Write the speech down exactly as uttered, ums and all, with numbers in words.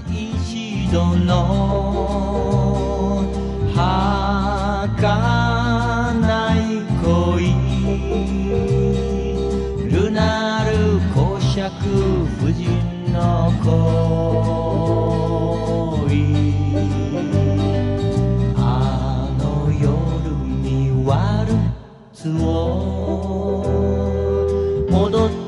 一度の儚い恋、ルナル公爵夫人の恋、あの夜にワルツを踊って